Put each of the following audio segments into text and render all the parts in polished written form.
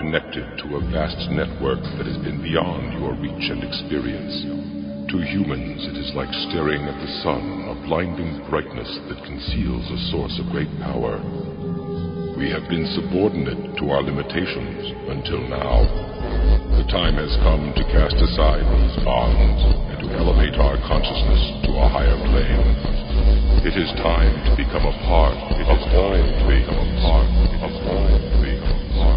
connected to a vast network that has been beyond your reach and experience. To humans, it is like staring at the sun, a blinding brightness that conceals a source of great power. We have been subordinate to our limitations until now. The time has come to cast aside these bonds and to elevate our consciousness to a higher plane. It is time to become a part. It is time to become a part. It is time to become a part.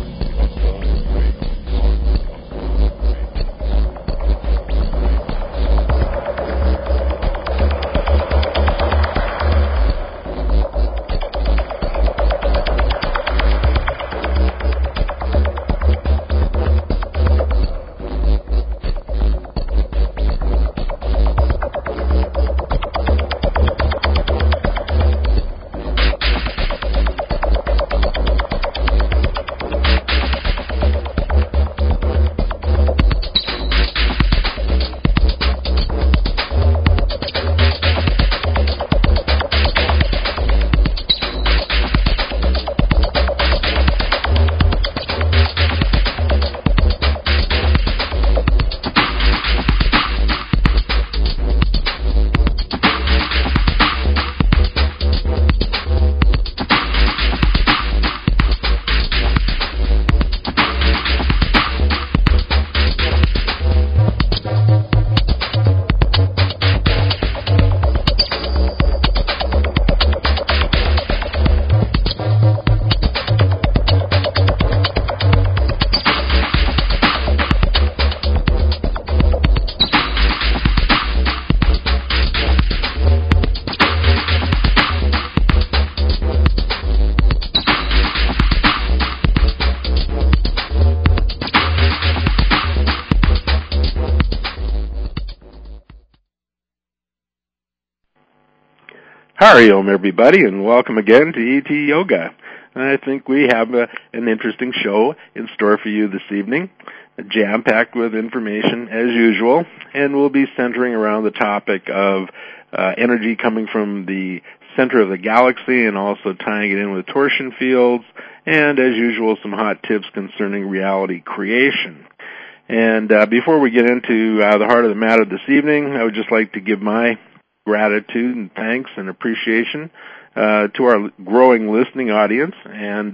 Hariom, everybody, and welcome again to ET Yoga. I think we have an interesting show in store for you this evening, jam-packed with information as usual, and we'll be centering around the topic of energy coming from the center of the galaxy and also tying it in with torsion fields, and as usual, some hot tips concerning reality creation. And before we get into the heart of the matter this evening, I would just like to give my gratitude and thanks and appreciation to our growing listening audience, and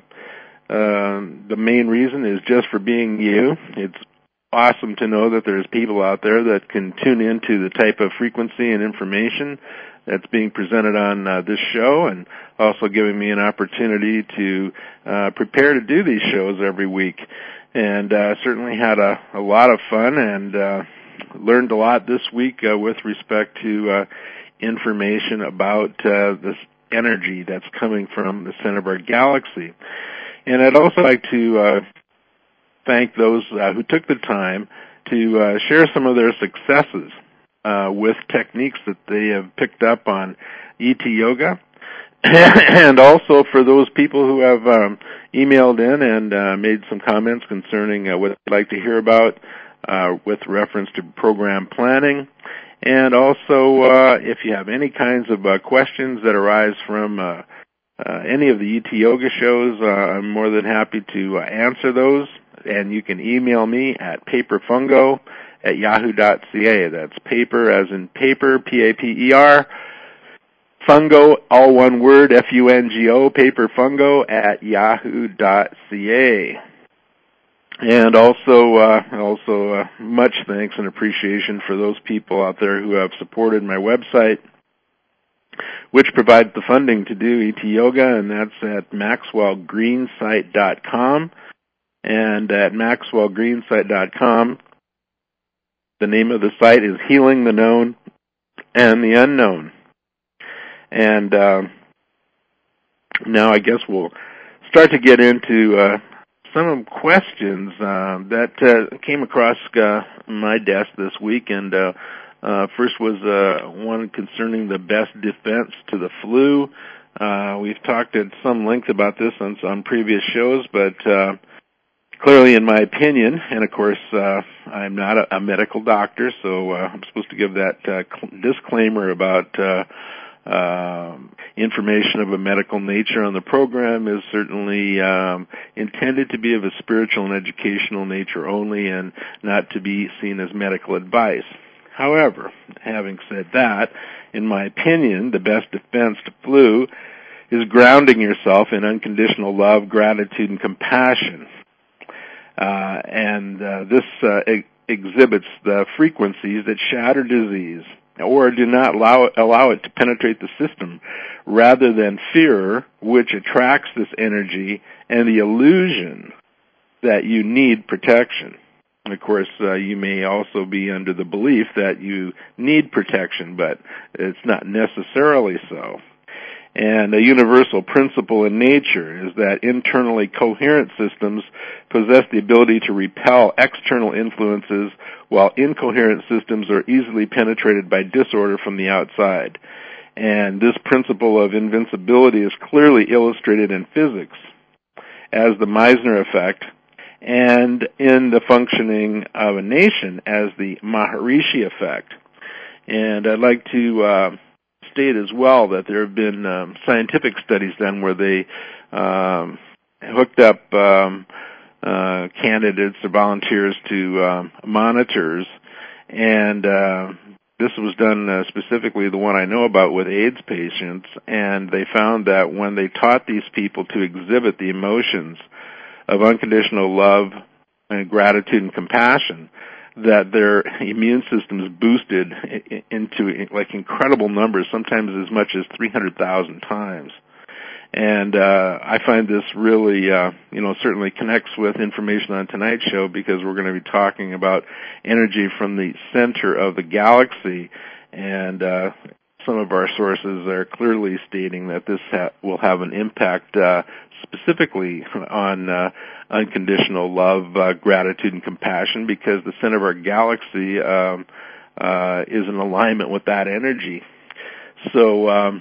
the main reason is just for being you. It's awesome to know that there's people out there that can tune into the type of frequency and information that's being presented on this show, and also giving me an opportunity to prepare to do these shows every week. And certainly had a lot of fun and learned a lot this week with respect to information about this energy that's coming from the center of our galaxy. And I'd also like to thank those who took the time to share some of their successes with techniques that they have picked up on ET Yoga. And also for those people who have emailed in and made some comments concerning what they'd like to hear about with reference to program planning. And also, if you have any kinds of questions that arise from any of the ET Yoga shows, I'm more than happy to answer those. And you can email me at paperfungo@yahoo.ca. That's paper as in paper, P-A-P-E-R, fungo, all one word, F-U-N-G-O, paperfungo@yahoo.ca. And also much thanks and appreciation for those people out there who have supported my website, which provides the funding to do ET Yoga, and that's at MaxwellGreensite.com. And at MaxwellGreensite.com, the name of the site is Healing the Known and the Unknown. And now I guess we'll start to get into some questions that came across my desk this week. And first was one concerning the best defense to the flu. We've talked at some length about this on some previous shows, but clearly, in my opinion, and of course, I'm not a medical doctor, so I'm supposed to give that disclaimer about information of a medical nature on the program is certainly intended to be of a spiritual and educational nature only and not to be seen as medical advice. However, having said that, in my opinion, the best defense to flu is grounding yourself in unconditional love, gratitude, and compassion. This exhibits the frequencies that shatter disease or do not allow it to penetrate the system, rather than fear, which attracts this energy, and the illusion that you need protection. Of course, you may also be under the belief that you need protection, but it's not necessarily so. And a universal principle in nature is that internally coherent systems possess the ability to repel external influences, while incoherent systems are easily penetrated by disorder from the outside. And this principle of invincibility is clearly illustrated in physics as the Meissner effect, and in the functioning of a nation as the Maharishi effect. And I'd like to state as well that there have been scientific studies done where they hooked up candidates or volunteers to monitors, and this was done specifically, the one I know about, with AIDS patients, and they found that when they taught these people to exhibit the emotions of unconditional love and gratitude and compassion, that their immune systems boosted into like incredible numbers, sometimes as much as 300,000 times. And I find this really, certainly connects with information on tonight's show, because we're going to be talking about energy from the center of the galaxy, and some of our sources are clearly stating that this will have an impact specifically on unconditional love, gratitude, and compassion, because the center of our galaxy is in alignment with that energy. So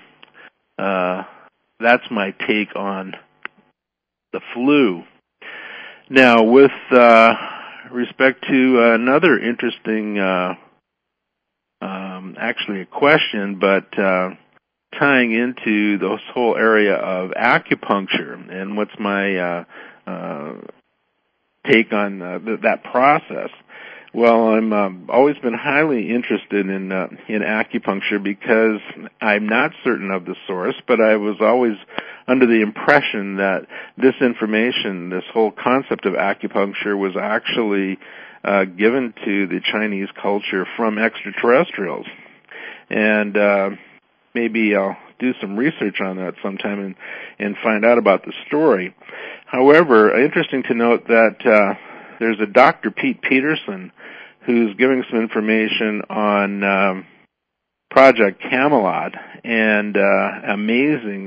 that's my take on the flu. Now, with respect to another interesting, actually a question, but tying into this whole area of acupuncture, and what's my take on that process. Well, I'm always been highly interested in acupuncture, because I'm not certain of the source, but I was always under the impression that this information, this whole concept of acupuncture, was actually given to the Chinese culture from extraterrestrials. And maybe I'll do some research on that sometime and find out about the story. However, interesting to note that there's a Dr. Pete Peterson who's giving some information on Project Camelot, and amazing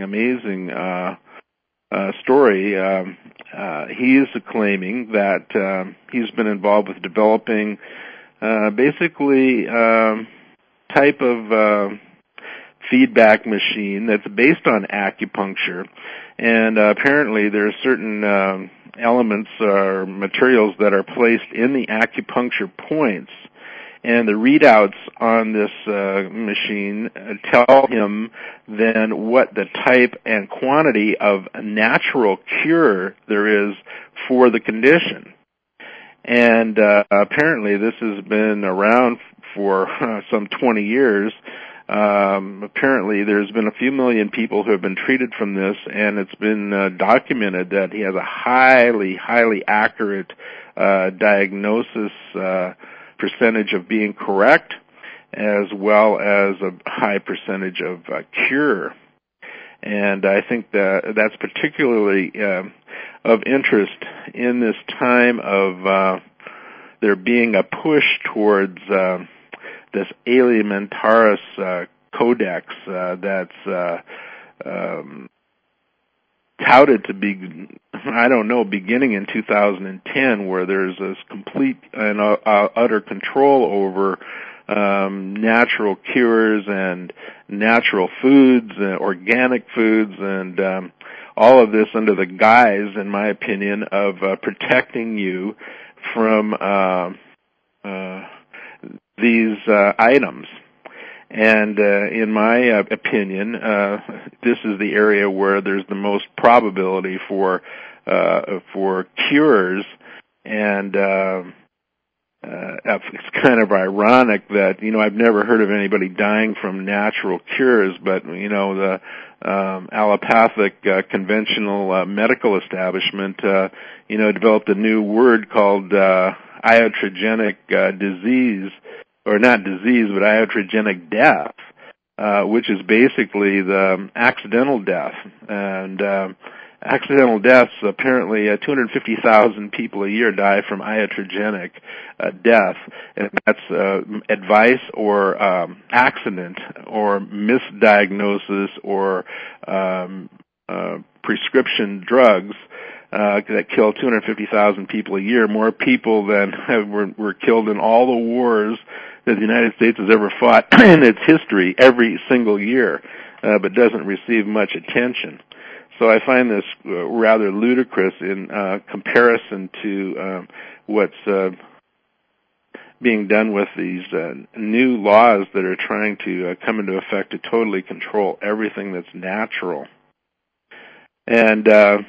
story. He is claiming that he's been involved with developing basically type of feedback machine that's based on acupuncture, and apparently there are certain elements or materials that are placed in the acupuncture points, and the readouts on this machine tell him then what the type and quantity of natural cure there is for the condition. And apparently this has been around for some 20 years. Apparently there's been a few million people who have been treated from this, and it's been documented that he has a highly accurate diagnosis percentage of being correct, as well as a high percentage of cure. And I think that's particularly of interest in this time of there being a push towards this Alimentaris Codex that's touted to be, beginning in 2010, where there's this complete and utter control over natural cures and natural foods, organic foods, and all of this under the guise, in my opinion, of protecting you from these items. And in my opinion, this is the area where there's the most probability for cures. And it's kind of ironic that, I've never heard of anybody dying from natural cures, but, the allopathic conventional medical establishment, developed a new word called iatrogenic disease, or not disease, but iatrogenic death, which is basically the accidental death. And accidental deaths, apparently 250,000 people a year die from iatrogenic death, and that's advice or accident or misdiagnosis or prescription drugs that kill 250,000 people a year, more people than were killed in all the wars that the United States has ever fought in its history every single year, but doesn't receive much attention. So I find this rather ludicrous in comparison to what's being done with these new laws that are trying to come into effect to totally control everything that's natural. And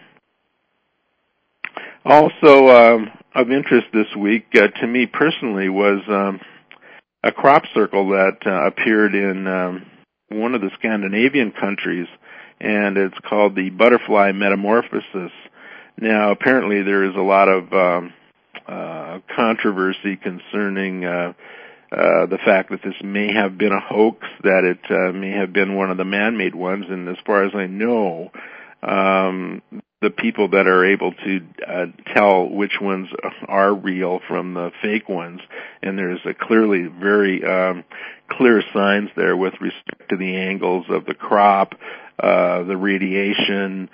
also of interest this week to me personally was a crop circle that appeared in one of the Scandinavian countries, and it's called the butterfly metamorphosis. Now, apparently there is a lot of controversy concerning the fact that this may have been a hoax, that it may have been one of the man-made ones, and as far as I know, the people that are able to tell which ones are real from the fake ones, and there's clearly very clear signs there with respect to the angles of the crop, the radiation.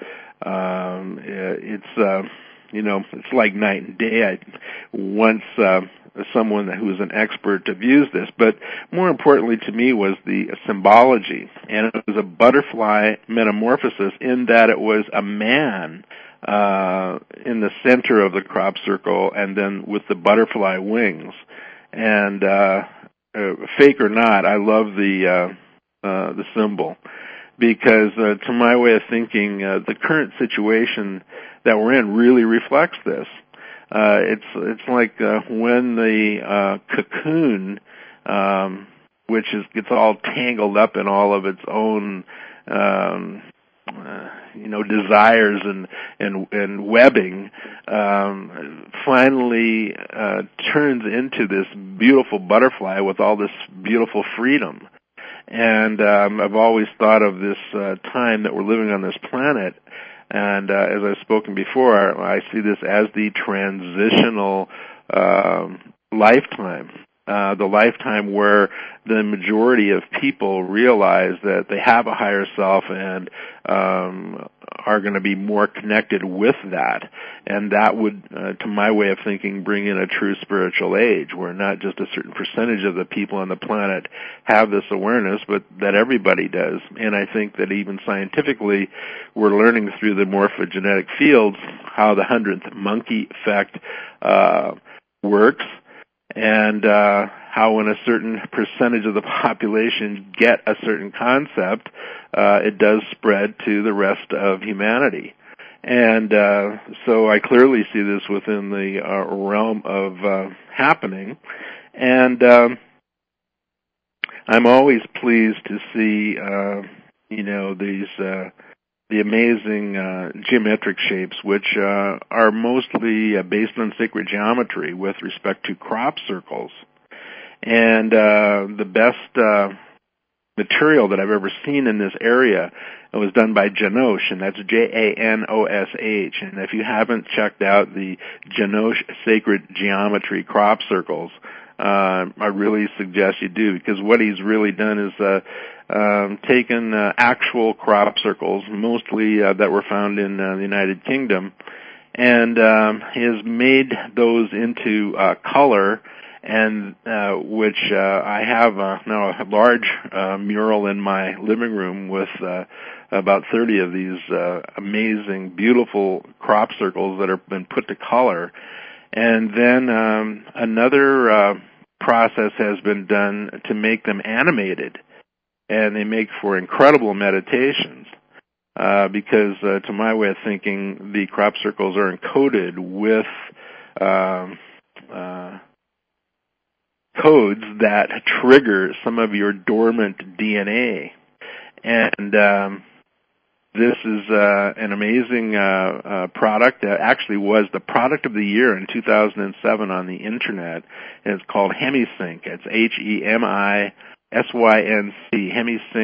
It's like night and day. Once someone who is an expert to views this, but more importantly to me was the symbology, and it was a butterfly metamorphosis in that it was a man in the center of the crop circle, and then with the butterfly wings. And fake or not, I love the symbol, because to my way of thinking, the current situation that we're in really reflects this. It's like when the cocoon, which gets all tangled up in all of its own, desires and webbing, finally turns into this beautiful butterfly with all this beautiful freedom. And I've always thought of this time that we're living on this planet, and as I've spoken before, I see this as the transitional lifetime, the lifetime where the majority of people realize that they have a higher self and are going to be more connected with that. And that would, to my way of thinking, bring in a true spiritual age where not just a certain percentage of the people on the planet have this awareness, but that everybody does. And I think that even scientifically, we're learning through the morphogenetic fields how the 100th monkey effect works, and how when a certain percentage of the population get a certain concept, it does spread to the rest of humanity. And so I clearly see this within the realm of happening. And I'm always pleased to see, these the amazing geometric shapes, which are mostly based on sacred geometry with respect to crop circles. And the best material that I've ever seen in this area was done by Janosch, and that's Janosh. And if you haven't checked out the Janosch Sacred Geometry crop circles, I really suggest you do, because what he's really done is taken actual crop circles, mostly that were found in the United Kingdom, and has made those into color, and which I have now a large mural in my living room with about 30 of these amazing, beautiful crop circles that have been put to color. And then another process has been done to make them animated. and they make for incredible meditations. Because to my way of thinking, the crop circles are encoded with codes that trigger some of your dormant DNA. And this is an amazing product that actually was the product of the year in 2007 on the Internet. And it's called HemiSync. It's HEMISYNC,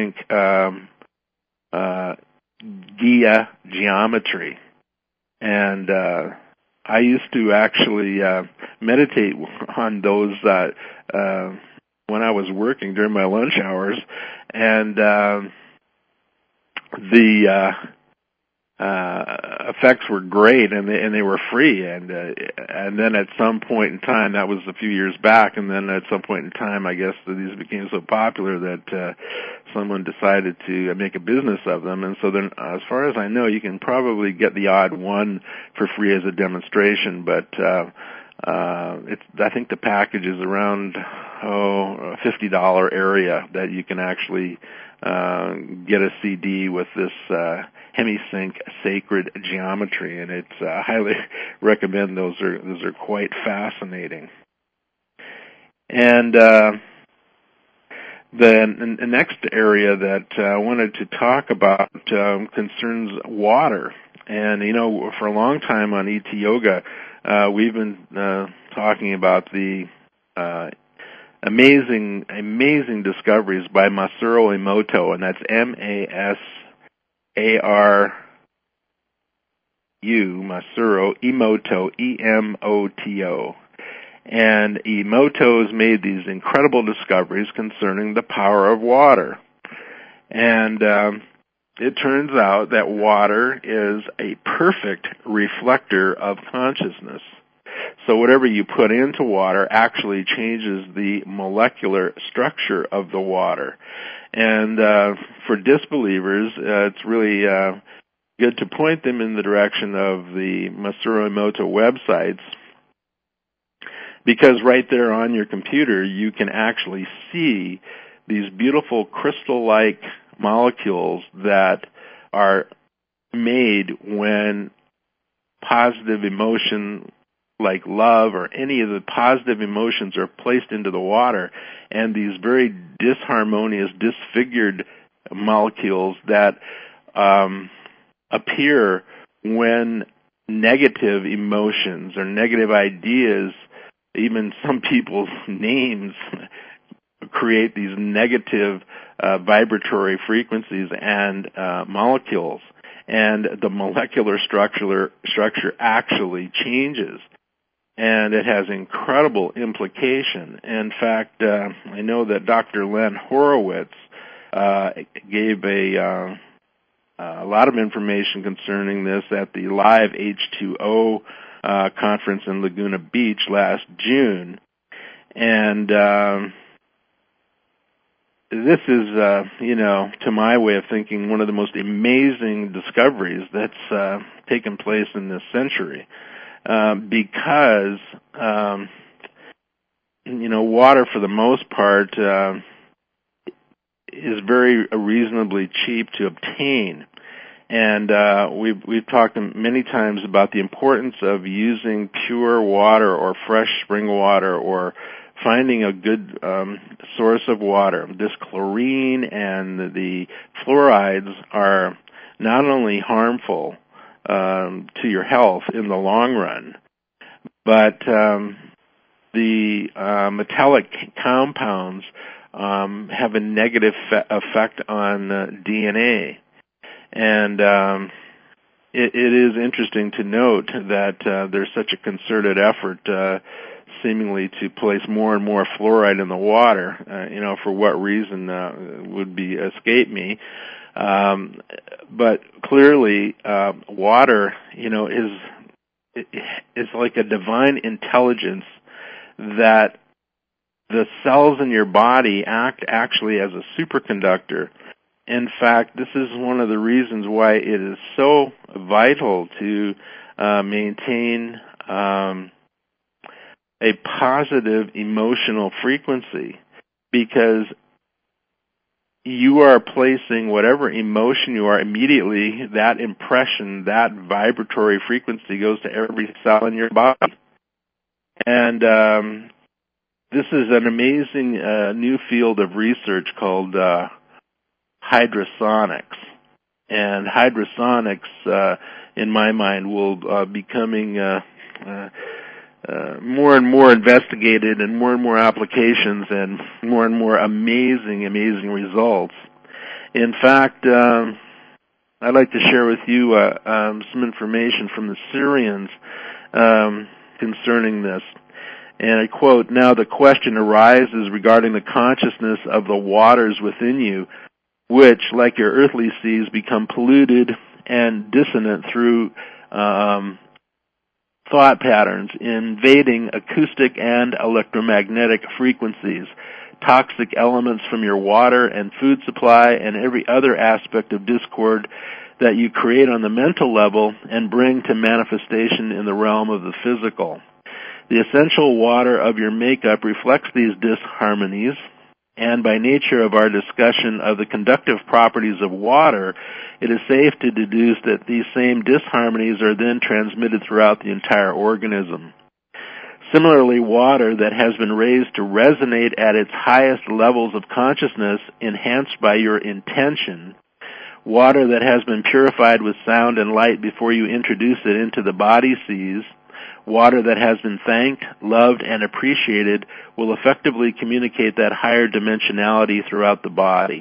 HemiSync Gia Geometry. And I used to actually meditate on those when I was working during my lunch hours, and the effects were great, and they were free. And then at some point in time, that was a few years back, and then at some point in time, I guess these became so popular that someone decided to make a business of them. And so then, as far as I know, you can probably get the odd one for free as a demonstration, but I think the package is around a $50 area that you can actually get a CD with this HemiSync Sacred Geometry, and it's highly recommend. Those are quite fascinating. And the next area that I wanted to talk about concerns water. And for a long time on ET Yoga, we've been talking about the amazing discoveries by Masaru Emoto, and that's Masaru Emoto, E-M-O-T-O. And Emoto's made these incredible discoveries concerning the power of water. And it turns out that water is a perfect reflector of consciousness. So whatever you put into water actually changes the molecular structure of the water. And for disbelievers, it's really good to point them in the direction of the Masaru Emoto websites, because right there on your computer you can actually see these beautiful crystal-like molecules that are made when positive emotion like love or any of the positive emotions are placed into the water, and these very disharmonious, disfigured molecules that appear when negative emotions or negative ideas, even some people's names, create these negative vibratory frequencies and molecules, and the molecular structure actually changes. And it has incredible implication. In fact, I know that Dr. Len Horowitz gave a lot of information concerning this at the Live H2O conference in Laguna Beach last June. And this is, to my way of thinking, one of the most amazing discoveries that's taken place in this century. Because water for the most part is very reasonably cheap to obtain, and we've talked many times about the importance of using pure water or fresh spring water, or finding a good source of water. This chlorine and the fluorides are not only harmful to your health in the long run, but the metallic compounds have a negative effect on DNA. And it is interesting to note that there's such a concerted effort seemingly to place more and more fluoride in the water. For what reason would escape me. But clearly, water, is like a divine intelligence that the cells in your body act actually as a superconductor. In fact, this is one of the reasons why it is so vital to maintain a positive emotional frequency, because you are placing whatever emotion you are immediately, that impression, that vibratory frequency goes to every cell in your body. And this is an amazing new field of research called hydrosonics. And hydrosonics, in my mind, will becoming more and more investigated and more applications and more amazing results. In fact, I'd like to share with you some information from the Syrians concerning this. And I quote, "Now the question arises regarding the consciousness of the waters within you, which, like your earthly seas, become polluted and dissonant through thought patterns, invading acoustic and electromagnetic frequencies, toxic elements from your water and food supply, and every other aspect of discord that you create on the mental level and bring to manifestation in the realm of the physical. The essential water of your makeup reflects these disharmonies, and by nature of our discussion of the conductive properties of water, it is safe to deduce that these same disharmonies are then transmitted throughout the entire organism. Similarly, water that has been raised to resonate at its highest levels of consciousness, enhanced by your intention, water that has been purified with sound and light before you introduce it into the body seas, water that has been thanked, loved, and appreciated will effectively communicate that higher dimensionality throughout the body.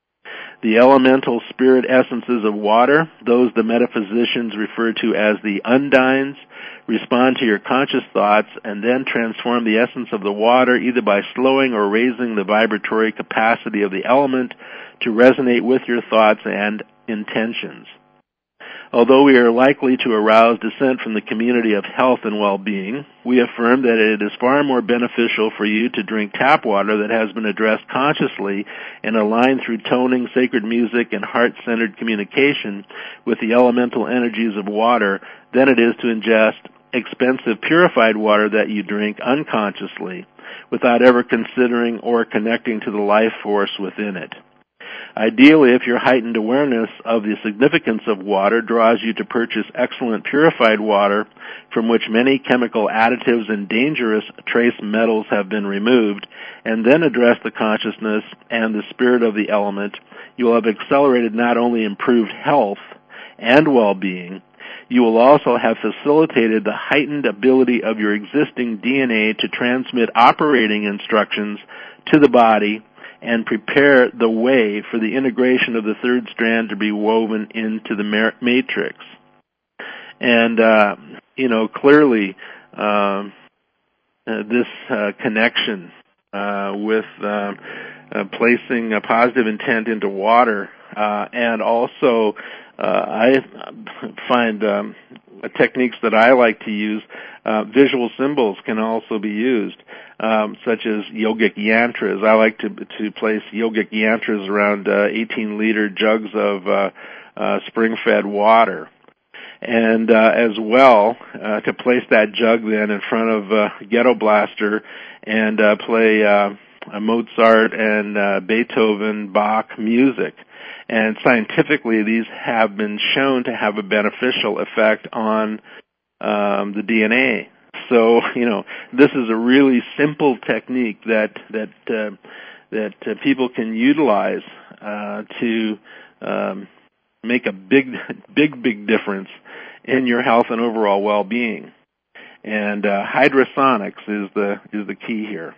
The elemental spirit essences of water, those the metaphysicians refer to as the undines, respond to your conscious thoughts and then transform the essence of the water either by slowing or raising the vibratory capacity of the element to resonate with your thoughts and intentions. Although we are likely to arouse dissent from the community of health and well-being, we affirm that it is far more beneficial for you to drink tap water that has been addressed consciously and aligned through toning, sacred music, and heart-centered communication with the elemental energies of water than it is to ingest expensive purified water that you drink unconsciously without ever considering or connecting to the life force within it. Ideally, if your heightened awareness of the significance of water draws you to purchase excellent purified water from which many chemical additives and dangerous trace metals have been removed, and then address the consciousness and the spirit of the element, you will have accelerated not only improved health and well-being, you will also have facilitated the heightened ability of your existing DNA to transmit operating instructions to the body and prepare the way for the integration of the third strand to be woven into the matrix." And, clearly, this connection with placing a positive intent into water, and also I find techniques that I like to use, visual symbols can also be used, such as yogic yantras. I like to place yogic yantras around 18-liter jugs of spring-fed water. And as well, to place that jug then in front of a ghetto blaster and play Mozart and Beethoven, Bach music. And scientifically, these have been shown to have a beneficial effect on the DNA. So, this is a really simple technique that people can utilize to make a big difference in your health and overall well-being. And hydrosonics is the key here.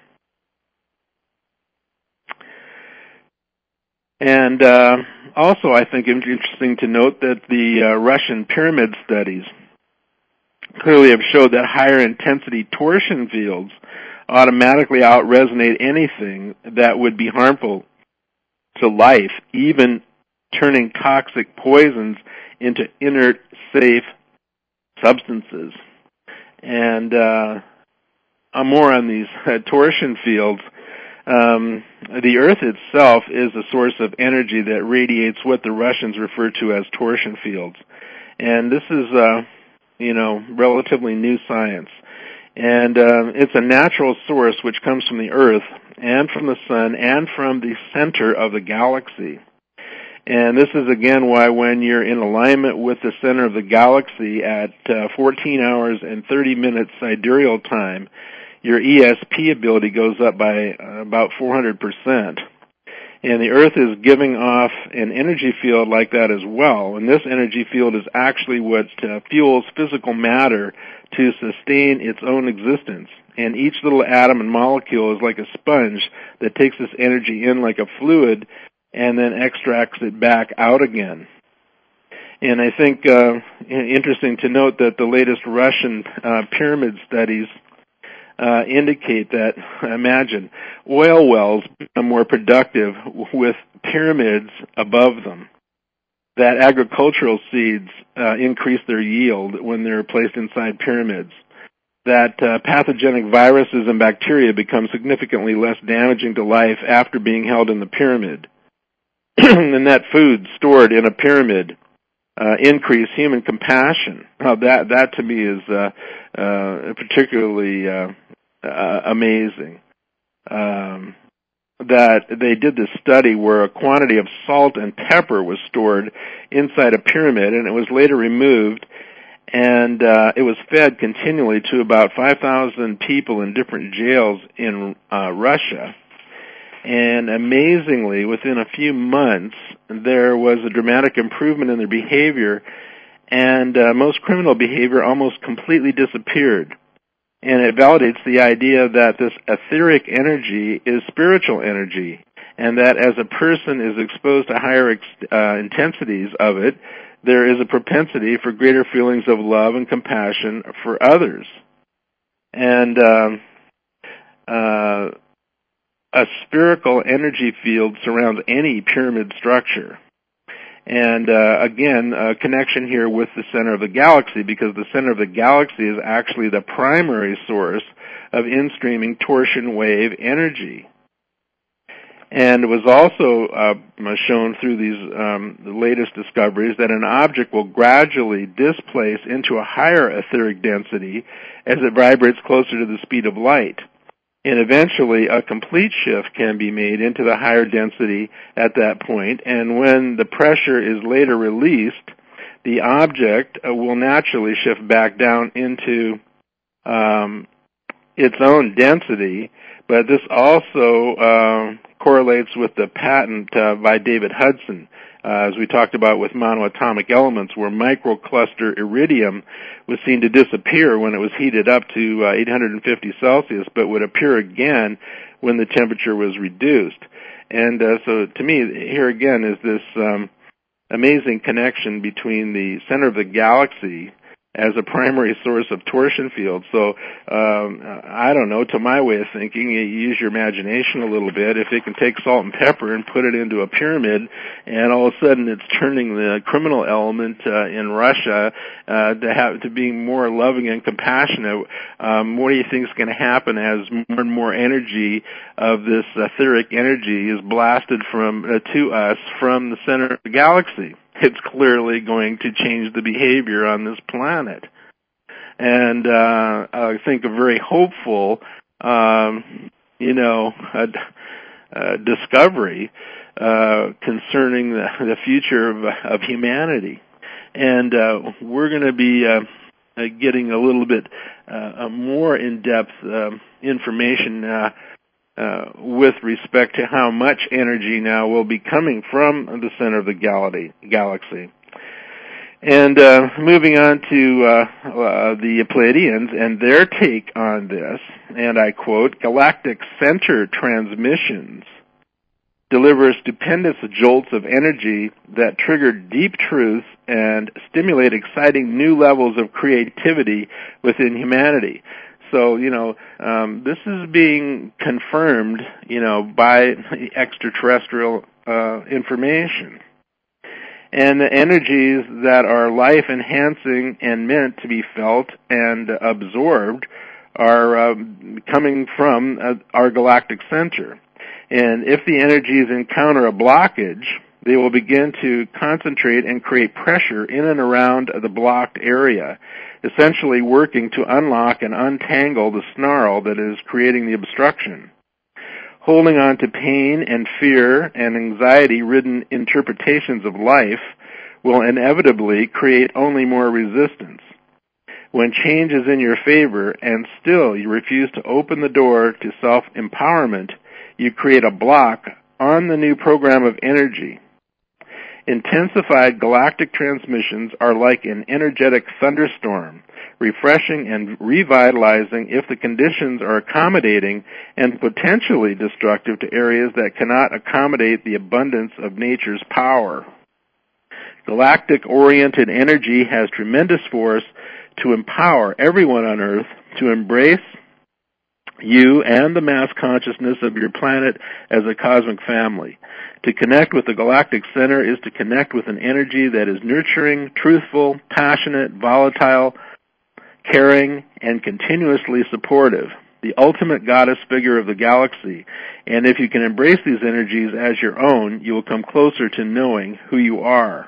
And also, I think it's interesting to note that the Russian pyramid studies clearly have showed that higher intensity torsion fields automatically out-resonate anything that would be harmful to life, even turning toxic poisons into inert, safe substances. And more on these torsion fields. The Earth itself is a source of energy that radiates what the Russians refer to as torsion fields. And this is, relatively new science. And it's a natural source which comes from the Earth and from the Sun and from the center of the galaxy. And this is, again, why when you're in alignment with the center of the galaxy at 14 hours and 30 minutes sidereal time, your ESP ability goes up by about 400%. And the Earth is giving off an energy field like that as well. And this energy field is actually what fuels physical matter to sustain its own existence. And each little atom and molecule is like a sponge that takes this energy in like a fluid and then extracts it back out again. And I think interesting to note that the latest Russian pyramid studies indicate that, imagine, oil wells become more productive with pyramids above them, that agricultural seeds increase their yield when they're placed inside pyramids, that pathogenic viruses and bacteria become significantly less damaging to life after being held in the pyramid, and that food stored in a pyramid increase human compassion. That to me is particularly amazing. That they did this study where a quantity of salt and pepper was stored inside a pyramid, and it was later removed, and it was fed continually to about 5,000 people in different jails in Russia. And amazingly, within a few months, there was a dramatic improvement in their behavior, and most criminal behavior almost completely disappeared. And it validates the idea that this etheric energy is spiritual energy, and that as a person is exposed to higher intensities of it, there is a propensity for greater feelings of love and compassion for others. And a spherical energy field surrounds any pyramid structure. And again, a connection here with the center of the galaxy, because the center of the galaxy is actually the primary source of in-streaming torsion wave energy. And it was also shown through these the latest discoveries that an object will gradually displace into a higher etheric density as it vibrates closer to the speed of light. And eventually a complete shift can be made into the higher density at that point, and when the pressure is later released, the object will naturally shift back down into its own density. But this also correlates with the patent by David Hudson, as we talked about with monoatomic elements, where microcluster iridium was seen to disappear when it was heated up to 850 Celsius, but would appear again when the temperature was reduced. And so to me, here again is this amazing connection between the center of the galaxy as a primary source of torsion fields. So, I don't know, to my way of thinking, you use your imagination a little bit. If they can take salt and pepper and put it into a pyramid, and all of a sudden it's turning the criminal element in Russia to being more loving and compassionate, what do you think is going to happen as more and more energy of this etheric energy is blasted to us from the center of the galaxy? It's clearly going to change the behavior on this planet. And I think a very hopeful, discovery concerning the future of humanity. And we're going to be getting a little bit more in-depth information with respect to how much energy now will be coming from the center of the galaxy. And moving on to the Pleiadians and their take on this, and I quote, "Galactic center transmissions deliver stupendous jolts of energy that trigger deep truths and stimulate exciting new levels of creativity within humanity." So, this is being confirmed, by extraterrestrial information. And the energies that are life-enhancing and meant to be felt and absorbed are coming from our galactic center. And if the energies encounter a blockage, they will begin to concentrate and create pressure in and around the blocked area, essentially working to unlock and untangle the snarl that is creating the obstruction. Holding on to pain and fear and anxiety-ridden interpretations of life will inevitably create only more resistance. When change is in your favor and still you refuse to open the door to self-empowerment, you create a block on the new program of energy. Intensified galactic transmissions are like an energetic thunderstorm, refreshing and revitalizing if the conditions are accommodating and potentially destructive to areas that cannot accommodate the abundance of nature's power. Galactic-oriented energy has tremendous force to empower everyone on Earth to embrace you and the mass consciousness of your planet as a cosmic family. To connect with the galactic center is to connect with an energy that is nurturing, truthful, passionate, volatile, caring, and continuously supportive, the ultimate goddess figure of the galaxy. And if you can embrace these energies as your own, you will come closer to knowing who you are.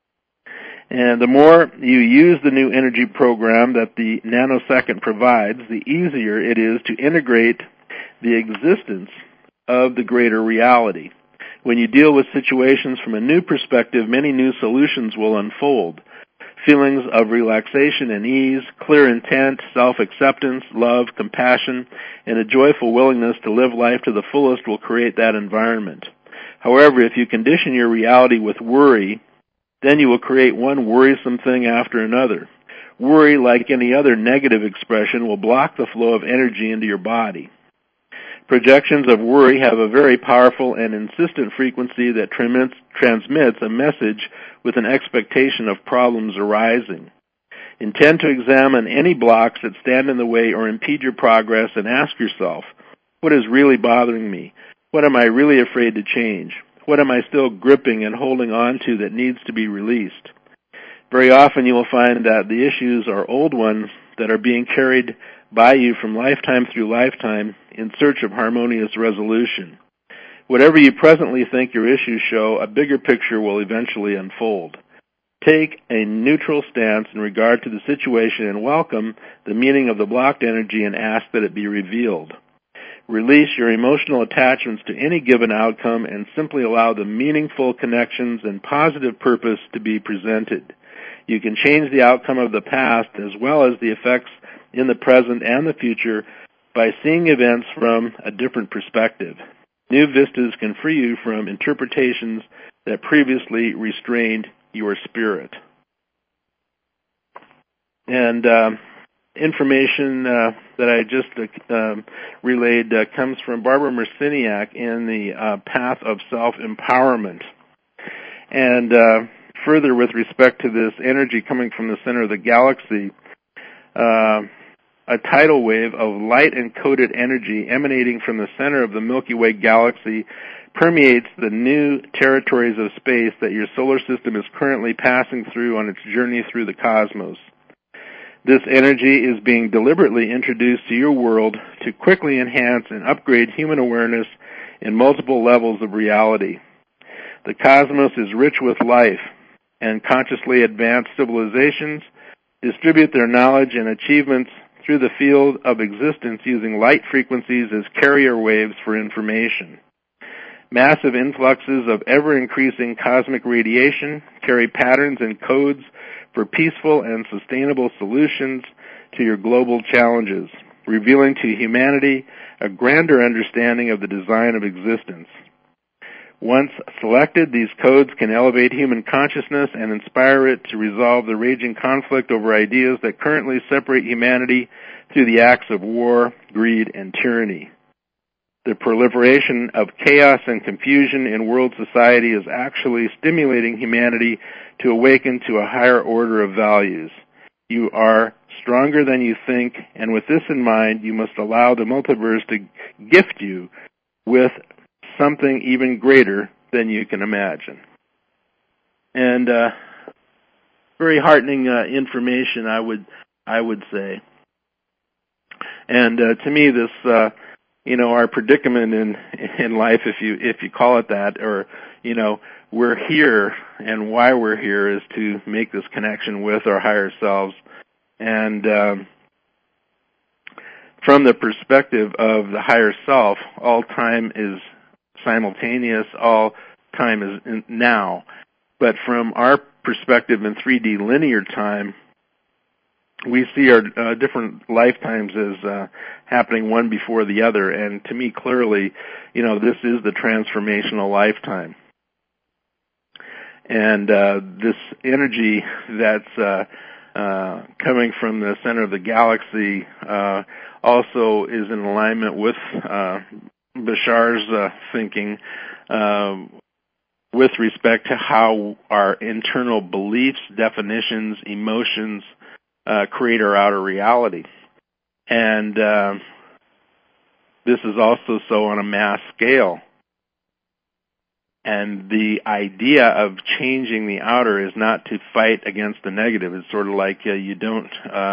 And the more you use the new energy program that the nanosecond provides, the easier it is to integrate the existence of the greater reality. When you deal with situations from a new perspective, many new solutions will unfold. Feelings of relaxation and ease, clear intent, self-acceptance, love, compassion, and a joyful willingness to live life to the fullest will create that environment. However, if you condition your reality with worry, then you will create one worrisome thing after another. Worry, like any other negative expression, will block the flow of energy into your body. Projections of worry have a very powerful and insistent frequency that transmits a message with an expectation of problems arising. Intend to examine any blocks that stand in the way or impede your progress and ask yourself, what is really bothering me? What am I really afraid to change? What am I still gripping and holding on to that needs to be released? Very often you will find that the issues are old ones that are being carried by you from lifetime through lifetime in search of harmonious resolution. Whatever you presently think your issues show, a bigger picture will eventually unfold. Take a neutral stance in regard to the situation and welcome the meaning of the blocked energy and ask that it be revealed. Release your emotional attachments to any given outcome and simply allow the meaningful connections and positive purpose to be presented. You can change the outcome of the past as well as the effects in the present and the future by seeing events from a different perspective. New vistas can free you from interpretations that previously restrained your spirit. And information that I just relayed comes from Barbara Marciniak in the Path of Self-Empowerment. And further, with respect to this energy coming from the center of the galaxy, a tidal wave of light-encoded energy emanating from the center of the Milky Way galaxy permeates the new territories of space that your solar system is currently passing through on its journey through the cosmos. This energy is being deliberately introduced to your world to quickly enhance and upgrade human awareness in multiple levels of reality. The cosmos is rich with life, and consciously advanced civilizations distribute their knowledge and achievements through the field of existence using light frequencies as carrier waves for information. Massive influxes of ever-increasing cosmic radiation carry patterns and codes for peaceful and sustainable solutions to your global challenges, revealing to humanity a grander understanding of the design of existence. Once selected, these codes can elevate human consciousness and inspire it to resolve the raging conflict over ideas that currently separate humanity through the acts of war, greed, and tyranny. The proliferation of chaos and confusion in world society is actually stimulating humanity to awaken to a higher order of values. You are stronger than you think, and with this in mind, you must allow the multiverse to gift you with something even greater than you can imagine. And very heartening information, I would say. And to me, this our predicament in life, if you call it that, or we're here, and why we're here is to make this connection with our higher selves. And from the perspective of the higher self, all time is simultaneous, all time is now. But from our perspective in 3D linear time, we see our different lifetimes as happening one before the other. And to me, clearly, this is the transformational lifetime. And this energy that's coming from the center of the galaxy also is in alignment with Bashar's thinking with respect to how our internal beliefs, definitions, emotions create our outer reality. And this is also so on a mass scale. And the idea of changing the outer is not to fight against the negative. It's sort of like you don't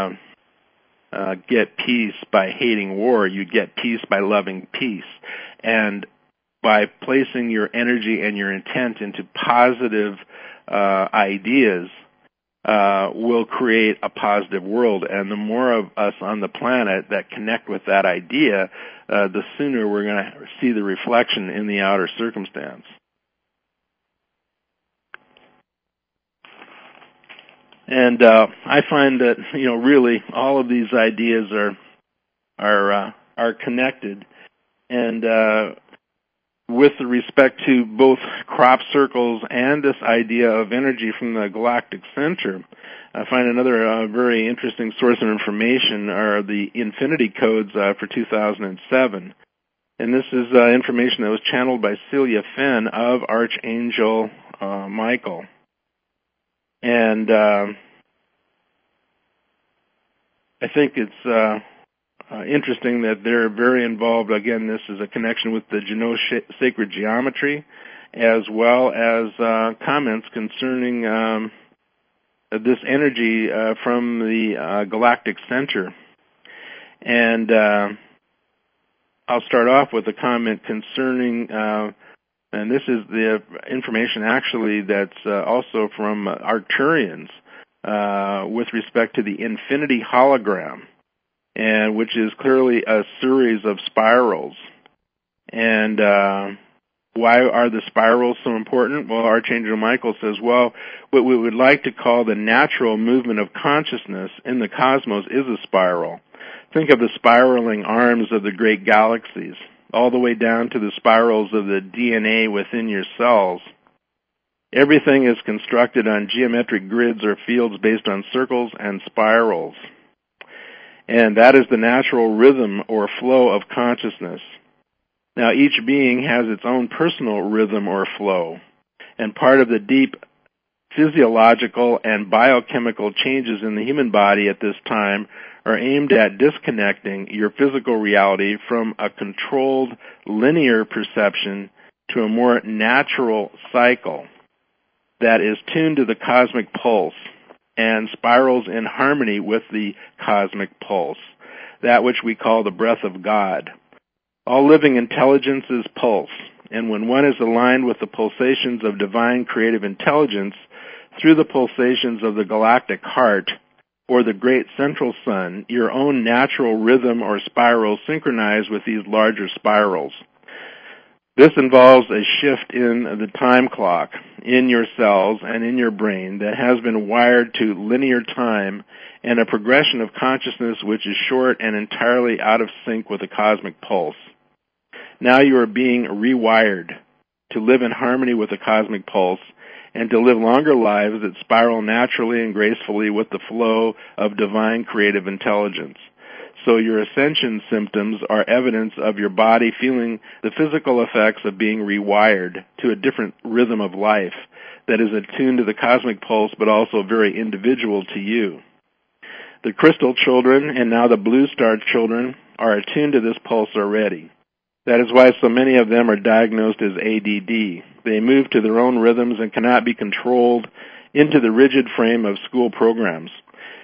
get peace by hating war. You get peace by loving peace. And by placing your energy and your intent into positive ideas, will create a positive world. And the more of us on the planet that connect with that idea, the sooner we're going to see the reflection in the outer circumstance. And I find that really all of these ideas are connected, and with respect to both crop circles and this idea of energy from the galactic center, I find another very interesting source of information are the infinity codes for 2007. And this is information that was channeled by Celia Fenn of Archangel Michael. And I think it's interesting that they're very involved. Again, this is a connection with the Genoa sacred geometry, as well as comments concerning this energy from the galactic center. And I'll start off with a comment concerning, and this is the information actually that's also from Arcturians with respect to the infinity hologram, and which is clearly a series of spirals. And why are the spirals so important? Well, Archangel Michael says, well, what we would like to call the natural movement of consciousness in the cosmos is a spiral. Think of the spiraling arms of the great galaxies, all the way down to the spirals of the DNA within your cells. Everything is constructed on geometric grids or fields based on circles and spirals. And that is the natural rhythm or flow of consciousness. Now, each being has its own personal rhythm or flow, and part of the deep physiological and biochemical changes in the human body at this time are aimed at disconnecting your physical reality from a controlled linear perception to a more natural cycle that is tuned to the cosmic pulse and spirals in harmony with the cosmic pulse, that which we call the breath of God. All living intelligences pulse, and when one is aligned with the pulsations of divine creative intelligence through the pulsations of the galactic heart or the great central sun, your own natural rhythm or spiral synchronize with these larger spirals. This involves a shift in the time clock in your cells and in your brain that has been wired to linear time and a progression of consciousness which is short and entirely out of sync with the cosmic pulse. Now you are being rewired to live in harmony with the cosmic pulse and to live longer lives that spiral naturally and gracefully with the flow of divine creative intelligence. So your ascension symptoms are evidence of your body feeling the physical effects of being rewired to a different rhythm of life that is attuned to the cosmic pulse but also very individual to you. The crystal children and now the blue star children are attuned to this pulse already. That is why so many of them are diagnosed as ADD. They move to their own rhythms and cannot be controlled into the rigid frame of school programs.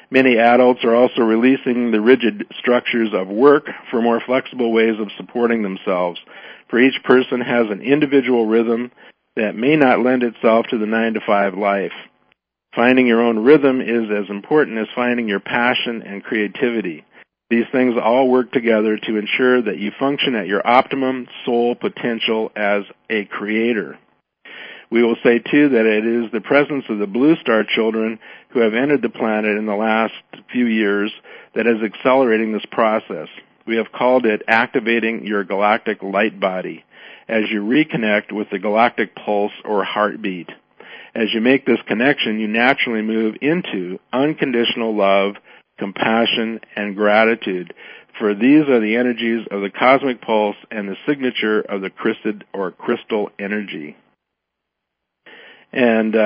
Many adults are also releasing the rigid structures of work for more flexible ways of supporting themselves. For each person has an individual rhythm that may not lend itself to the 9-to-5 life. Finding your own rhythm is as important as finding your passion and creativity. These things all work together to ensure that you function at your optimum soul potential as a creator. We will say, too, that it is the presence of the Blue Star children who have entered the planet in the last few years that is accelerating this process. We have called it activating your galactic light body as you reconnect with the galactic pulse or heartbeat. As you make this connection, you naturally move into unconditional love, compassion, and gratitude, for these are the energies of the cosmic pulse and the signature of the Christed or crystal energy. And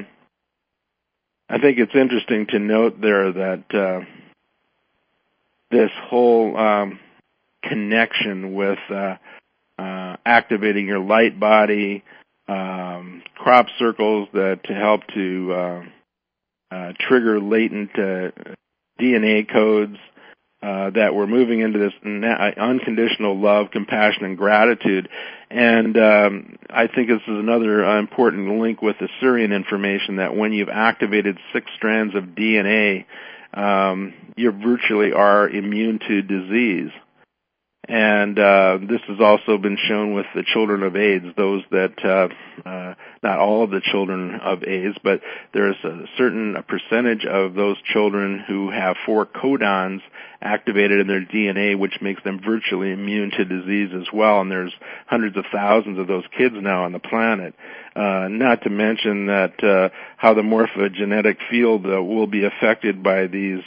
I think it's interesting to note there that this whole connection with activating your light body, crop circles that help to trigger latent DNA codes, that we're moving into this unconditional love, compassion, and gratitude. And I think this is another important link with the Sirian information, that when you've activated 6 strands of DNA, you virtually are immune to disease. And this has also been shown with the children of AIDS, those that, not all of the children of AIDS, but there's a certain percentage of those children who have 4 codons activated in their DNA, which makes them virtually immune to disease as well. And there's hundreds of thousands of those kids now on the planet. Not to mention that how the morphogenetic field will be affected by these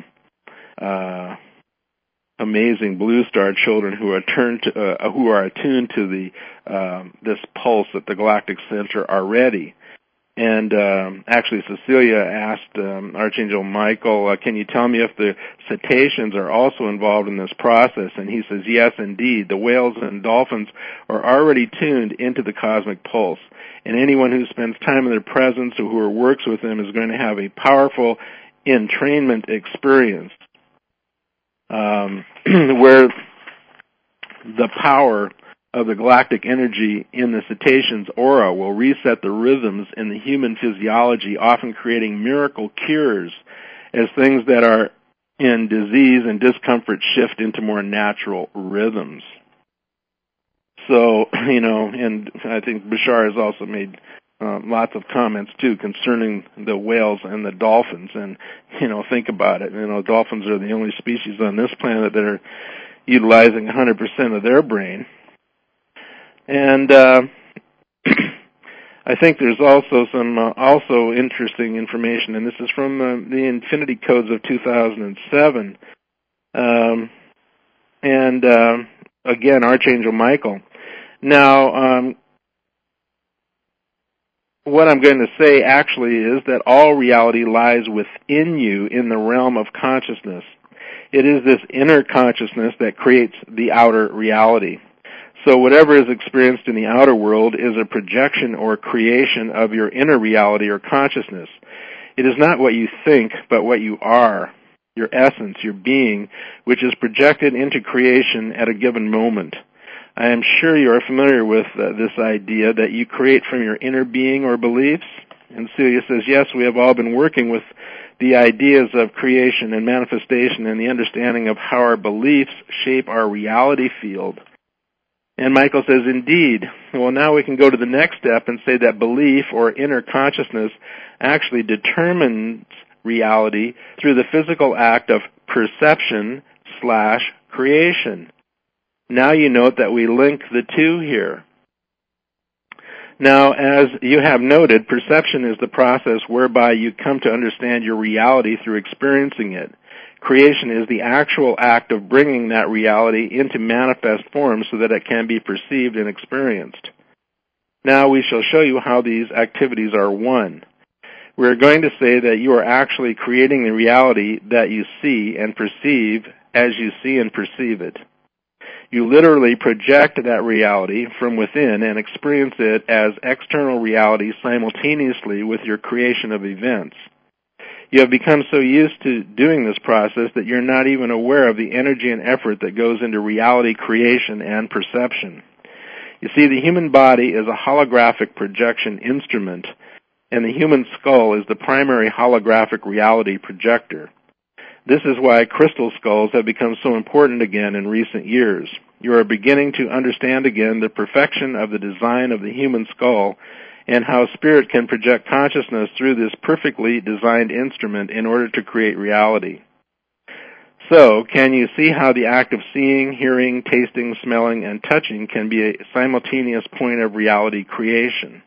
amazing Blue Star children who are attuned to the this pulse at the galactic center already. And actually, Cecilia asked Archangel Michael, "Can you tell me if the cetaceans are also involved in this process?" And he says, "Yes, indeed. The whales and dolphins are already tuned into the cosmic pulse, and anyone who spends time in their presence or who works with them is going to have a powerful entrainment experience." Where the power of the galactic energy in the cetacean's aura will reset the rhythms in the human physiology, often creating miracle cures as things that are in disease and discomfort shift into more natural rhythms. So, and I think Bashar has also made lots of comments, too, concerning the whales and the dolphins. And, think about it. Dolphins are the only species on this planet that are utilizing 100% of their brain. And I think there's also some also interesting information, and this is from the Infinity Codes of 2007. Again, Archangel Michael. Now, what I'm going to say actually is that all reality lies within you in the realm of consciousness. It is this inner consciousness that creates the outer reality. So whatever is experienced in the outer world is a projection or creation of your inner reality or consciousness. It is not what you think, but what you are, your essence, your being, which is projected into creation at a given moment. I am sure you are familiar with this idea that you create from your inner being or beliefs. And Celia says, yes, we have all been working with the ideas of creation and manifestation and the understanding of how our beliefs shape our reality field. And Michael says, indeed. Well, now we can go to the next step and say that belief or inner consciousness actually determines reality through the physical act of perception/creation. Now you note that we link the two here. Now, as you have noted, perception is the process whereby you come to understand your reality through experiencing it. Creation is the actual act of bringing that reality into manifest form so that it can be perceived and experienced. Now we shall show you how these activities are one. We are going to say that you are actually creating the reality that you see and perceive as you see and perceive it. You literally project that reality from within and experience it as external reality simultaneously with your creation of events. You have become so used to doing this process that you're not even aware of the energy and effort that goes into reality creation and perception. You see, the human body is a holographic projection instrument, and the human skull is the primary holographic reality projector. This is why crystal skulls have become so important again in recent years. You are beginning to understand again the perfection of the design of the human skull and how spirit can project consciousness through this perfectly designed instrument in order to create reality. So, can you see how the act of seeing, hearing, tasting, smelling, and touching can be a simultaneous point of reality creation?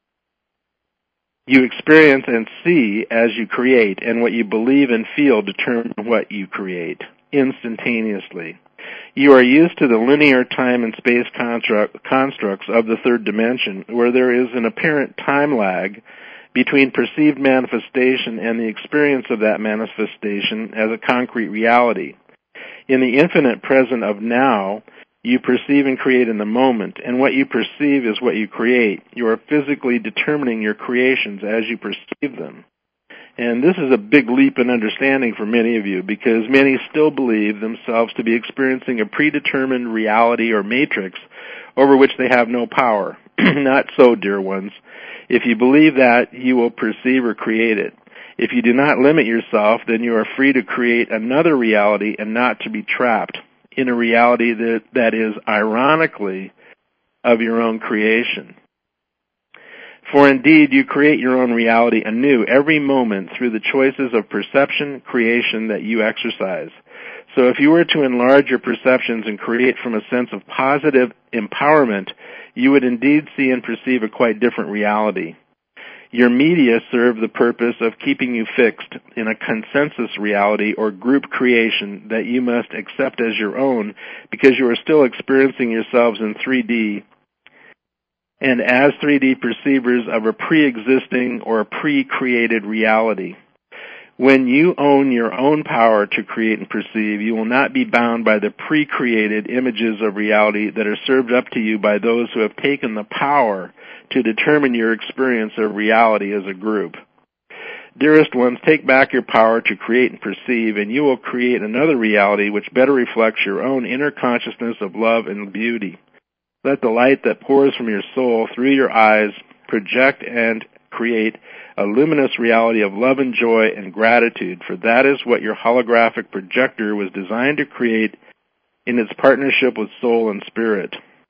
You experience and see as you create, and what you believe and feel determine what you create instantaneously. You are used to the linear time and space constructs of the third dimension, where there is an apparent time lag between perceived manifestation and the experience of that manifestation as a concrete reality. In the infinite present of now, you perceive and create in the moment, and what you perceive is what you create. You are physically determining your creations as you perceive them. And this is a big leap in understanding for many of you, because many still believe themselves to be experiencing a predetermined reality or matrix over which they have no power. Not so, dear ones. If you believe that, you will perceive or create it. If you do not limit yourself, then you are free to create another reality and not to be trapped in a reality that is, ironically, of your own creation. For indeed, you create your own reality anew every moment through the choices of perception, creation that you exercise. So if you were to enlarge your perceptions and create from a sense of positive empowerment, you would indeed see and perceive a quite different reality. Your media serve the purpose of keeping you fixed in a consensus reality or group creation that you must accept as your own because you are still experiencing yourselves in 3D and as 3D perceivers of a pre-existing or a pre-created reality. When you own your own power to create and perceive, you will not be bound by the pre-created images of reality that are served up to you by those who have taken the power to determine your experience of reality as a group. Dearest ones, take back your power to create and perceive, and you will create another reality which better reflects your own inner consciousness of love and beauty. Let the light that pours from your soul through your eyes project and create a luminous reality of love and joy and gratitude, for that is what your holographic projector was designed to create in its partnership with soul and spirit.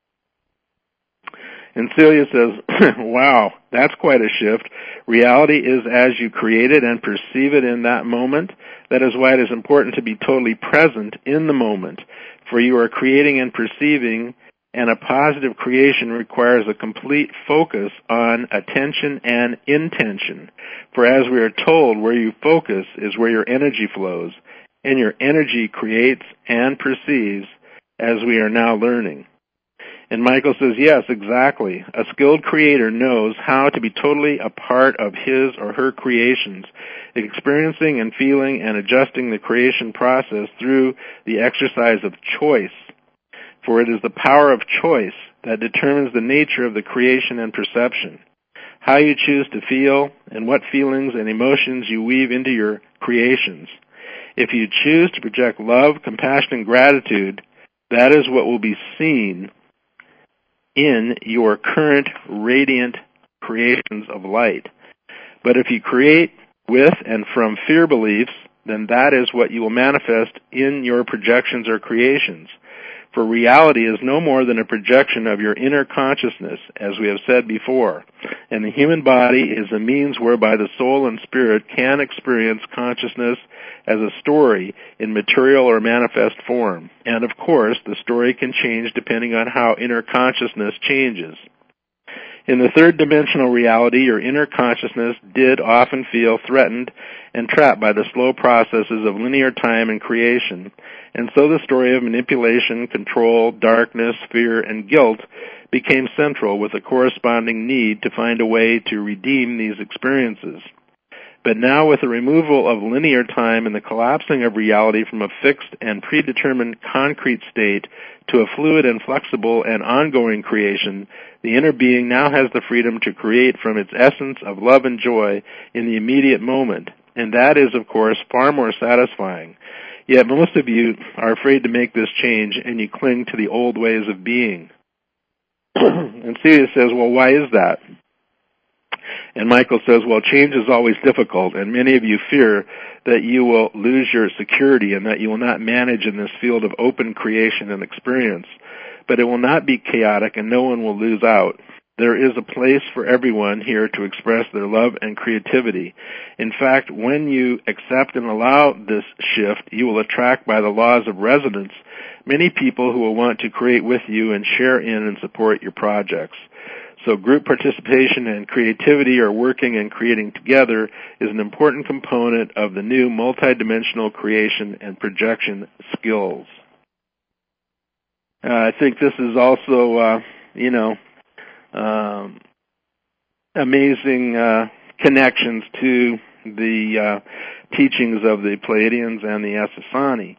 And Celia says, wow, that's quite a shift. Reality is as you create it and perceive it in that moment. That is why it is important to be totally present in the moment, for you are creating and perceiving, and a positive creation requires a complete focus on attention and intention. For as we are told, where you focus is where your energy flows, and your energy creates and perceives, as we are now learning. And Michael says, yes, exactly. A skilled creator knows how to be totally a part of his or her creations, experiencing and feeling and adjusting the creation process through the exercise of choice. For it is the power of choice that determines the nature of the creation and perception, how you choose to feel, and what feelings and emotions you weave into your creations. If you choose to project love, compassion, and gratitude, that is what will be seen in your current radiant creations of light. But if you create with and from fear beliefs, then that is what you will manifest in your projections or creations. For reality is no more than a projection of your inner consciousness, as we have said before, and the human body is a means whereby the soul and spirit can experience consciousness as a story in material or manifest form. And of course, the story can change depending on how inner consciousness changes. In the third dimensional reality, your inner consciousness did often feel threatened and trapped by the slow processes of linear time and creation, and so the story of manipulation, control, darkness, fear, and guilt became central, with a corresponding need to find a way to redeem these experiences. But now, with the removal of linear time and the collapsing of reality from a fixed and predetermined concrete state to a fluid and flexible and ongoing creation, the inner being now has the freedom to create from its essence of love and joy in the immediate moment, And that is, of course, far more satisfying. Yet most of you are afraid to make this change, and you cling to the old ways of being. And Celia says, well, why is that? And Michael says, well, change is always difficult, and many of you fear that you will lose your security and that you will not manage in this field of open creation and experience. But it will not be chaotic, and no one will lose out. There is a place for everyone here to express their love and creativity. In fact, when you accept and allow this shift, you will attract by the laws of resonance many people who will want to create with you and share in and support your projects. So group participation and creativity are working and creating together is an important component of the new multidimensional creation and projection skills. I think this is also, amazing connections to the teachings of the Pleiadians and the Essassani.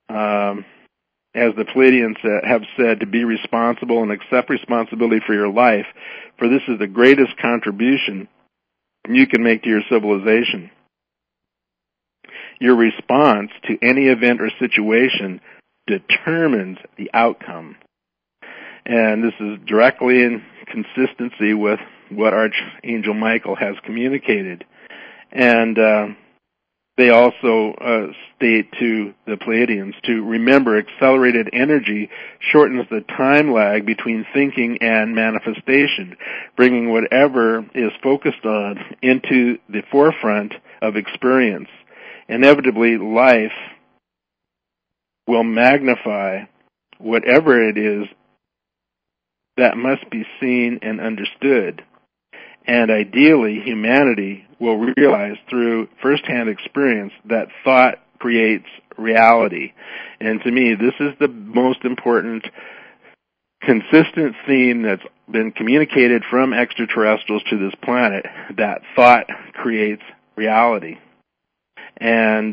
As the Pleiadians have said, to be responsible and accept responsibility for your life, for this is the greatest contribution you can make to your civilization. Your response to any event or situation determines the outcome. And this is directly in consistency with what Archangel Michael has communicated. And they also state to the Pleiadians to remember accelerated energy shortens the time lag between thinking and manifestation, bringing whatever is focused on into the forefront of experience. Inevitably, life will magnify whatever it is that must be seen and understood. And ideally, humanity will realize through firsthand experience that thought creates reality. And to me, this is the most important consistent theme that's been communicated from extraterrestrials to this planet, that thought creates reality. And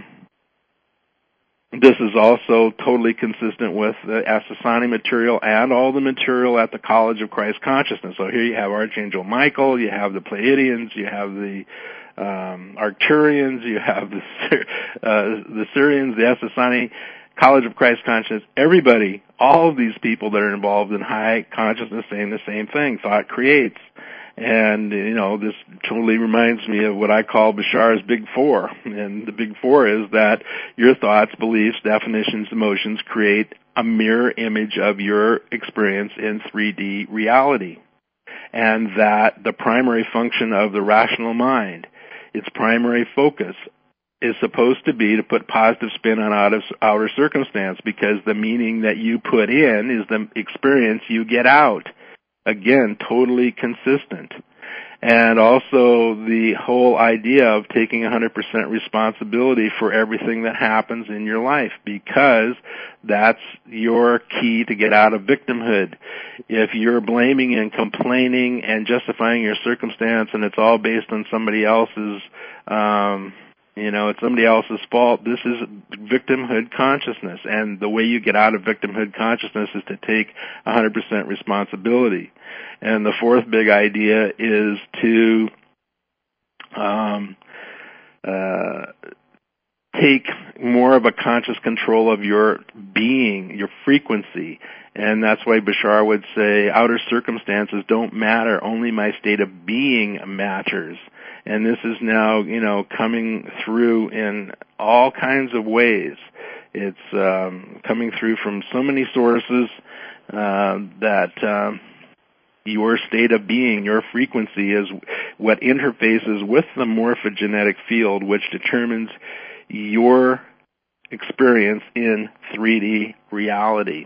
this is also totally consistent with the Essassani material and all the material at the College of Christ Consciousness. So here you have Archangel Michael, you have the Pleiadians, you have the Arcturians, you have the Sirians, the Essassani, College of Christ Consciousness. Everybody, all of these people that are involved in high consciousness saying the same thing, thought creates. And, this totally reminds me of what I call Bashar's Big Four. And the Big Four is that your thoughts, beliefs, definitions, emotions create a mirror image of your experience in 3D reality. And that the primary function of the rational mind, its primary focus, is supposed to be to put positive spin on outer circumstance, because the meaning that you put in is the experience you get out. Again, totally consistent. And also the whole idea of taking 100% responsibility for everything that happens in your life, because that's your key to get out of victimhood. If you're blaming and complaining and justifying your circumstance and it's all based on somebody else's it's somebody else's fault, this is victimhood consciousness. And the way you get out of victimhood consciousness is to take 100% responsibility. And the fourth big idea is to take more of a conscious control of your being, your frequency. And that's why Bashar would say, outer circumstances don't matter, only my state of being matters. And this is now, coming through in all kinds of ways. It's coming through from so many sources that your state of being, your frequency, is what interfaces with the morphogenetic field, which determines your experience in 3D reality.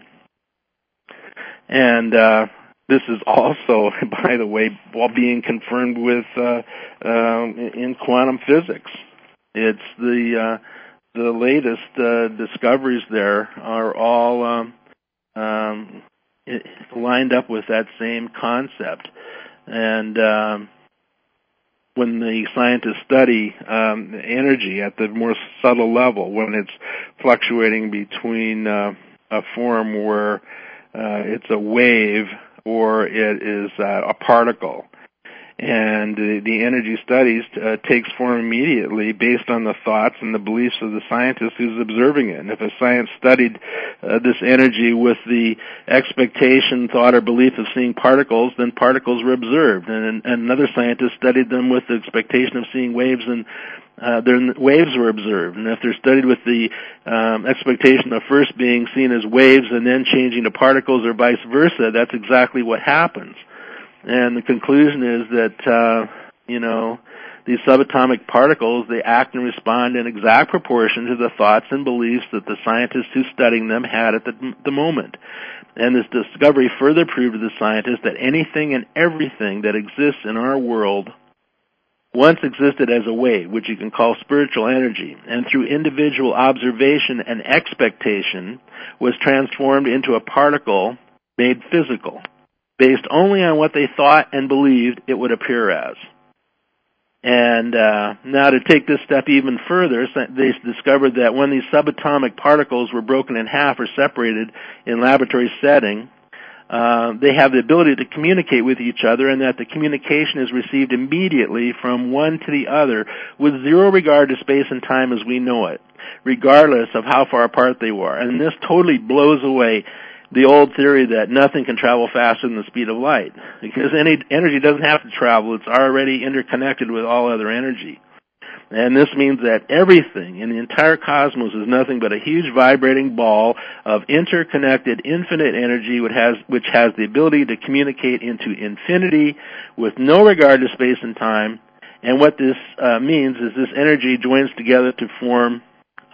And this is also, by the way, while being confirmed with in quantum physics. It's the latest discoveries there are all lined up with that same concept. And when the scientists study energy at the more subtle level, when it's fluctuating between a form where it's a wave or it is a particle. And the energy studies takes form immediately based on the thoughts and the beliefs of the scientist who's observing it. And if a science studied this energy with the expectation, thought, or belief of seeing particles, then particles were observed. And another scientist studied them with the expectation of seeing waves, and then waves were observed. And if they're studied with the expectation of first being seen as waves and then changing to particles or vice versa, that's exactly what happens. And the conclusion is that, these subatomic particles, they act and respond in exact proportion to the thoughts and beliefs that the scientists who's studying them had at the moment. And this discovery further proved to the scientists that anything and everything that exists in our world once existed as a wave, which you can call spiritual energy, and through individual observation and expectation was transformed into a particle made physical, based only on what they thought and believed it would appear as. And now to take this step even further, they discovered that when these subatomic particles were broken in half or separated in laboratory setting, they have the ability to communicate with each other, and that the communication is received immediately from one to the other with zero regard to space and time as we know it, regardless of how far apart they were. And this totally blows away the old theory that nothing can travel faster than the speed of light, because any energy doesn't have to travel. It's already interconnected with all other energy. And this means that everything in the entire cosmos is nothing but a huge vibrating ball of interconnected infinite energy which has the ability to communicate into infinity with no regard to space and time. And what this means is this energy joins together to form,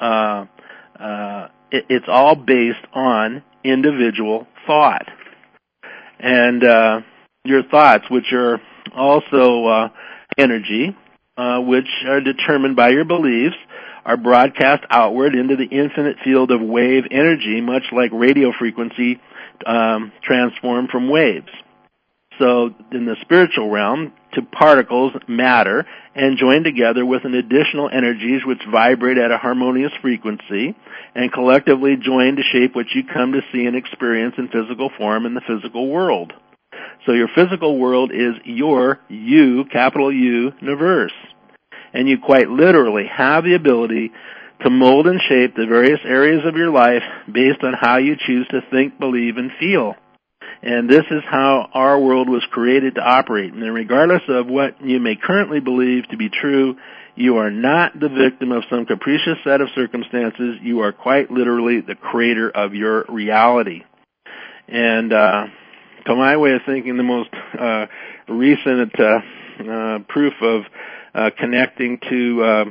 it's all based on individual thought. And your thoughts, which are also energy, which are determined by your beliefs, are broadcast outward into the infinite field of wave energy, much like radio frequency transformed from waves. So in the spiritual realm, to particles, matter, and join together with an additional energies which vibrate at a harmonious frequency and collectively join to shape what you come to see and experience in physical form in the physical world. So your physical world is your you, capital U, universe. And you quite literally have the ability to mold and shape the various areas of your life based on how you choose to think, believe, and feel. And this is how our world was created to operate. And regardless of what you may currently believe to be true, you are not the victim of some capricious set of circumstances. You are quite literally the creator of your reality. And to my way of thinking, the most recent proof of connecting to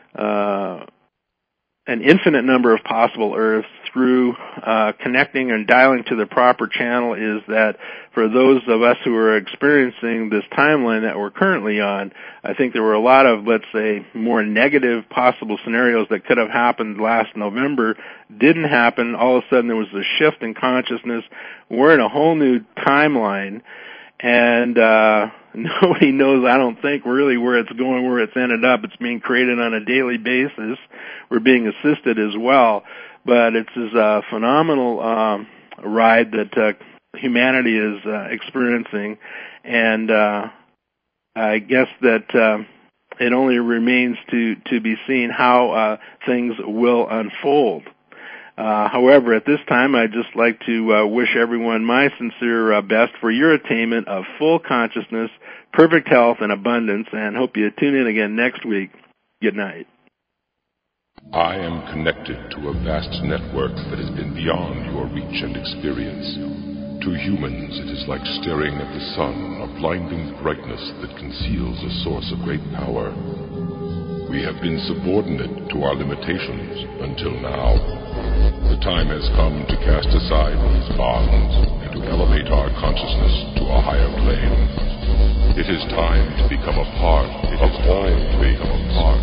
an infinite number of possible Earths through connecting and dialing to the proper channel is that for those of us who are experiencing this timeline that we're currently on, I think there were a lot of, let's say, more negative possible scenarios that could have happened last November, didn't happen. All of a sudden there was a shift in consciousness. We're in a whole new timeline, and nobody knows, I don't think, really where it's going, where it's ended up. It's being created on a daily basis. We're being assisted as well. But it's a phenomenal ride that humanity is experiencing. And I guess that it only remains to be seen how things will unfold. However, at this time, I'd just like to wish everyone my sincere best for your attainment of full consciousness, perfect health, and abundance, and hope you tune in again next week. Good night. I am connected to a vast network that has been beyond your reach and experience. To humans, it is like staring at the sun, a blinding brightness that conceals a source of great power. We have been subordinate to our limitations until now. The time has come to cast aside these bonds and to elevate our consciousness to a higher plane. It is time to become a part of all.